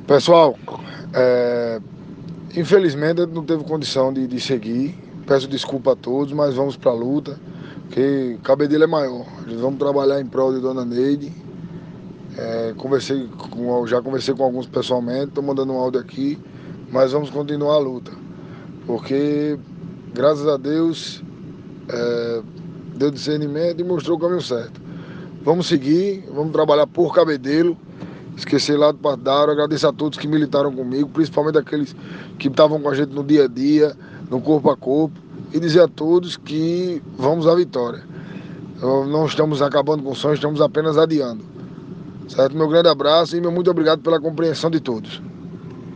Pessoal, infelizmente não teve condição de seguir. Peço desculpa a todos, mas vamos para a luta, porque o cabedelo é maior. Vamos trabalhar em prol de Dona Neide. Já conversei com alguns pessoalmente, estou mandando um áudio aqui, mas vamos continuar a luta, porque graças a Deus deu discernimento e mostrou o caminho certo. Vamos seguir, vamos trabalhar por Cabedelo, esquecer lá do partidário. Agradeço a todos que militaram comigo, principalmente aqueles que estavam com a gente no dia a dia, no corpo a corpo, e dizer a todos que vamos à vitória. Não estamos acabando com o sonho, estamos apenas adiando. Certo? Meu grande abraço e meu muito obrigado pela compreensão de todos.